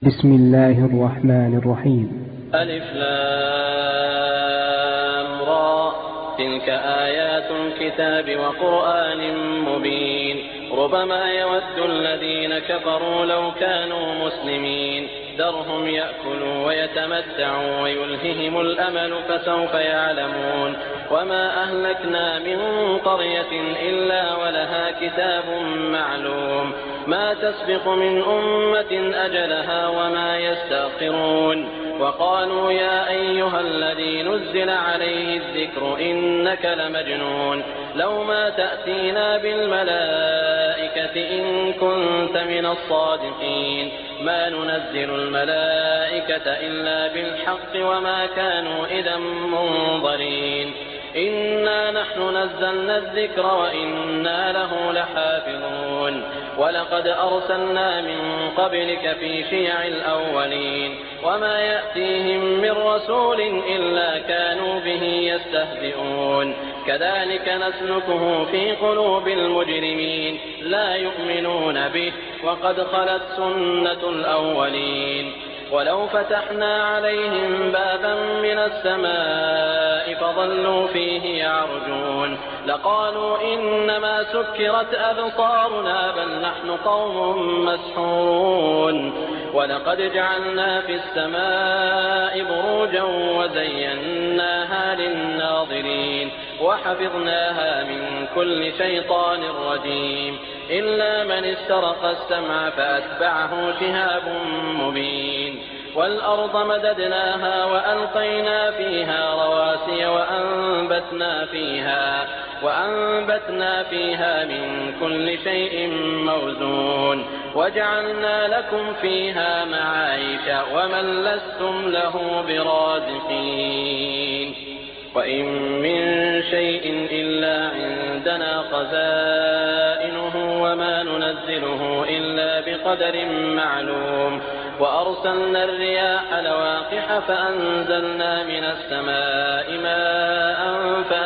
بسم الله الرحمن الرحيم. ألف لام را، تلك آيات الكتاب وقرآن مبين. ربما يود الذين كفروا لو كانوا مسلمين، ذرهم يأكلوا ويتمتعوا ويلههم الأمل فسوف يعلمون. وما أهلكنا من قرية إلا ولها كتاب معلوم، ما تسبق من أمة أجلها وما يستأخرون. وقالوا يا أيها الذي نزل عليه الذكر إنك لمجنون، لو ما تأتينا بالملائكة إن كنت من الصادقين، ما ننزل الملائكة إلا بالحق وما كانوا إذا منظرين. إنا نحن نزلنا الذكر وإنا له لحافظون. ولقد أرسلنا من قبلك في شيع الأولين، وما يأتيهم من رسول إلا كانوا به يستهزئون. كذلك نسلكه في قلوب المجرمين، لا يؤمنون به وقد خلت سنة الأولين. ولو فتحنا عليهم بابا من السماء فظلوا فيه يعرجون لقالوا إنما سكرت أبصارنا بل نحن قوم مسحورون. ولقد جعلنا في السماء بروجا وزيناها للناظرين وحفظناها من كل شيطان رجيم إلا من استرق السمع فأتبعه شهاب مبين. والأرض مددناها وألقينا فيها رواسي وأنبتنا فيها من كل شيء موزون وجعلنا لكم فيها معايش ومن لستم له برازقين. وإن من شيء إلا عندنا خزائنه وما ننزله إلا بقدر معلوم. وأرسلنا الرياح لواقح فأنزلنا من السماء ماء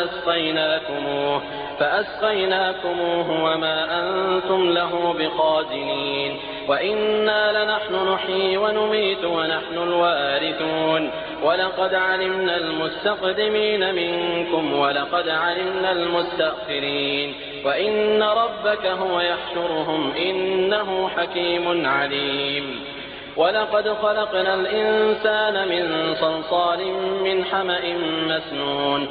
فأسقيناكموه وما أنتم له بخازنين. وإنا لنحن نحيي ونميت ونحن الوارثون. ولقد علمنا المستقدمين منكم ولقد علمنا المستأخرين. وإن ربك هو يحشرهم إنه حكيم عليم. ولقد خلقنا الإنسان من صلصال من حمأ مسنون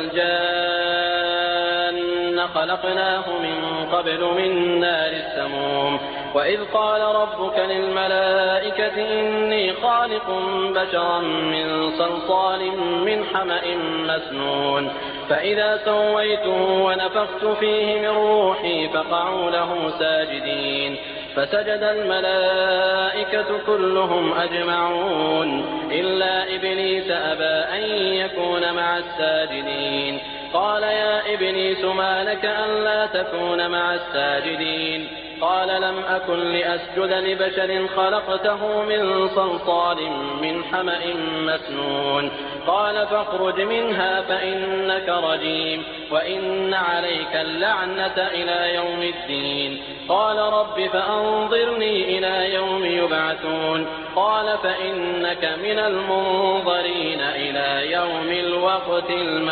والجان خلقناه من قبل من نار السموم. وإذ قال ربك للملائكة إني خالق بشرا من صلصال من حمأ مسنون فإذا سويته ونفخت فيه من روحي فقعوا له ساجدين فسجد الملائكة كلهم أجمعون إلا إبليس أبى أن يكون مع الساجدين. قال يا إبليس ما لك ألا تكون مع الساجدين؟ قال لم أكن لأسجد لبشر خلقته من صلصال من حمأ مسنون. قال فاخرج منها فإنك رجيم وإن عليك اللعنة إلى يوم الدين. قال رب فأنظرني إلى يوم يبعثون. قال فإنك من المنظرين إلى يوم الوقت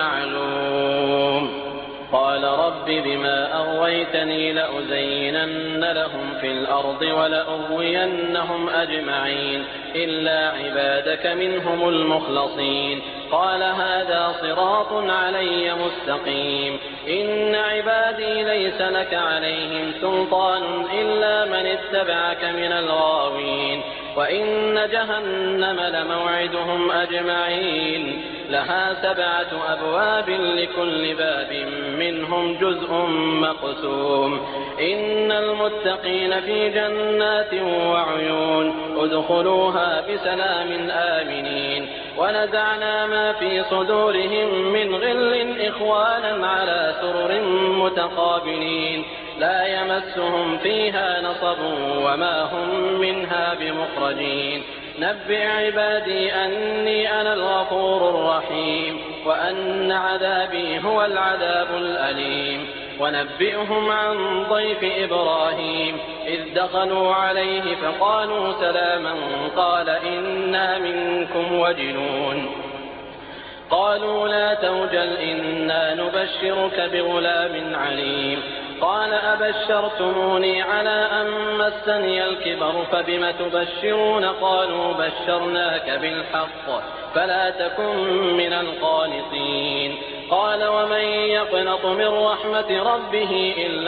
المعلوم. قال رب بما أغويتني لأزينن لهم في الأرض ولأغوينهم أجمعين إلا عبادك منهم المخلصين. قال هذا صراط علي مستقيم. إن عبادي ليس لك عليهم سلطان إلا من اتبعك من الغاوين. وإن جهنم لموعدهم أجمعين لها 7 أبواب لكل باب منهم جزء مقسوم. إن المتقين في جنات وعيون ادخلوها بسلام آمنين. ونزعنا ما في صدورهم من غل إخوانا على سرر متقابلين لا يمسهم فيها نصب وما هم منها بمخرجين. نبئ عبادي أني أنا الغفور الرحيم وأن عذابي هو العذاب الأليم. ونبئهم عن ضيف إبراهيم إذ دخلوا عليه فقالوا سلاما قال إنا منكم وجلون قالوا لا توجل إنا نبشرك بغلام عليم قال أبشرتموني على أن مسني الكبر فبم تبشرون قالوا بشرناك بالحق فلا تكن من القانطين قال ومن يقنط من رحمة ربه إلا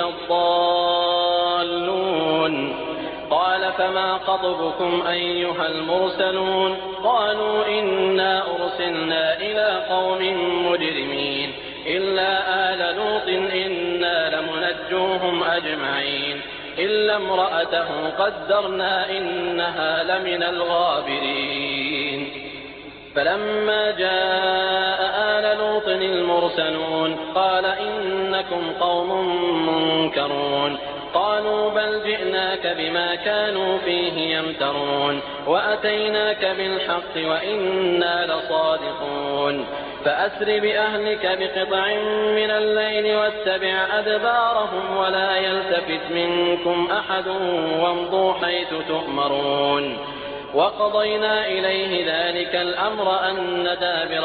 الضالون قال فما خطبكم أيها المرسلون قالوا إنا أرسلنا إلى قوم مجرمين إلا آل لوط إنا لمنجوهم أجمعين إلا امرأته قدرنا إنها لمن الغابرين فلما جاء آل لوط المرسلون قال إنكم قوم منكرون قالوا بل جئناك بما كانوا فيه يمترون وأتيناك بالحق وإنا لصادقون فأسر بأهلك بقطع من الليل واتبع أدبارهم ولا يلتفت منكم أحد وامضوا حيث تؤمرون وقضينا إليه ذلك الأمر أن دابر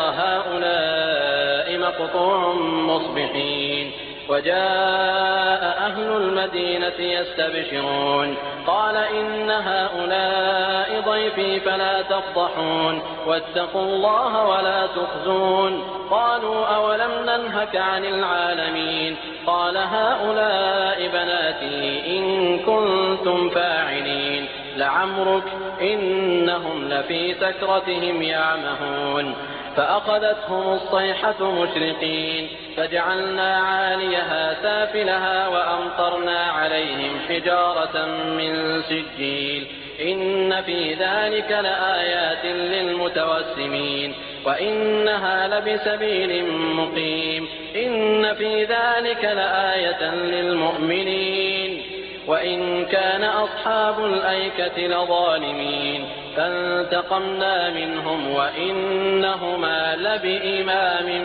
هؤلاء مقطوع مصبحين وجاء أهل المدينة يستبشرون قال إن هؤلاء ضيفي فلا تفضحون واتقوا الله ولا تخزون قالوا أولم ننهك عن العالمين قال هؤلاء بناتي إن كنتم فاعلين لعمرك إنهم لفي سكرتهم يعمهون فأخذتهم الصيحة مشرقين فجعلنا عاليها سافلها وأمطرنا عليهم حجارة من سجيل إن في ذلك لآيات للمتوسمين وإنها لبسبيل مقيم إن في ذلك لآية للمؤمنين وإن كان أصحاب الأيكة لظالمين فانتقمنا منهم وإنهما لبإمام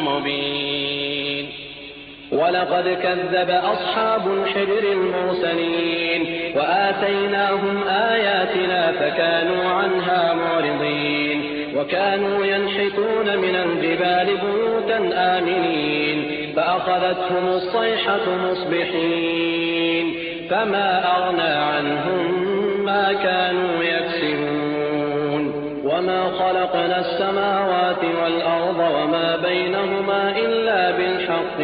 مبين ولقد كذب أصحاب الحجر المرسلين وآتيناهم آياتنا فكانوا عنها معرضين وكانوا ينحتون من الجبال بيوتا آمنين فأخذتهم الصيحة مصبحين فما أغنى عنهم ما كانوا يكسبون وما خلقنا السماوات والأرض وما بينهما إلا بالحق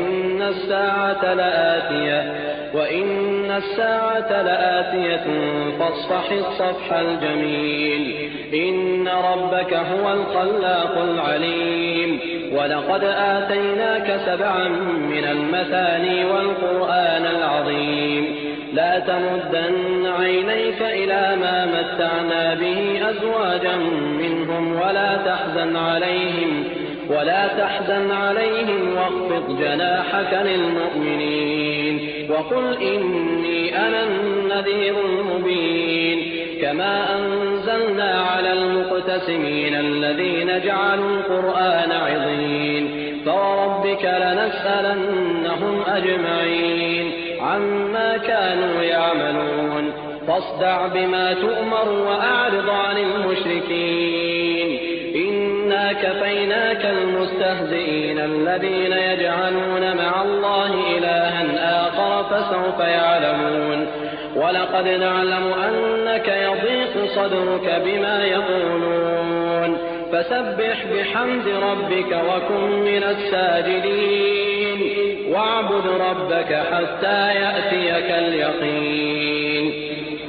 وإن الساعة لآتية فاصفح الصفح الجميل إن ربك هو الخلاق العليم ولقد آتيناك 7 من المثاني والقرآن العظيم لا تمدن عينيك إلى ما متعنا به أزواجا منهم ولا تحزن عليهم واخفض جناحك للمؤمنين وقل إني أنا النذير المبين كما أنزلنا على المقتسمين الذين جعلوا القرآن عضين فوربك لنسألنهم أجمعين عما كانوا يعملون فاصدع بما تؤمر وأعرض عن المشركين إنا كفيناك المستهزئين الذين يجعلون مع الله إلها آخر فسوف يعلمون ولقد نعلم أنك يضيق صدرك بما يقولون فسبح بحمد ربك وكن من الساجدين واعبد ربك حتى يأتيك اليقين